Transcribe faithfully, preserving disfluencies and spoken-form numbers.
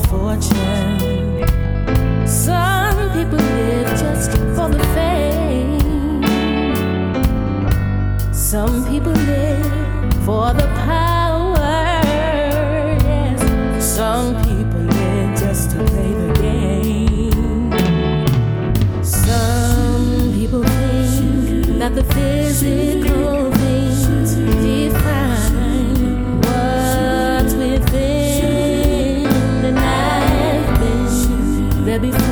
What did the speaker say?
fortune. Some people live just for the fame. Some people live for the power. Yes, some people live just to play the game. Some people think that the physical things define what's within, and I've been there before.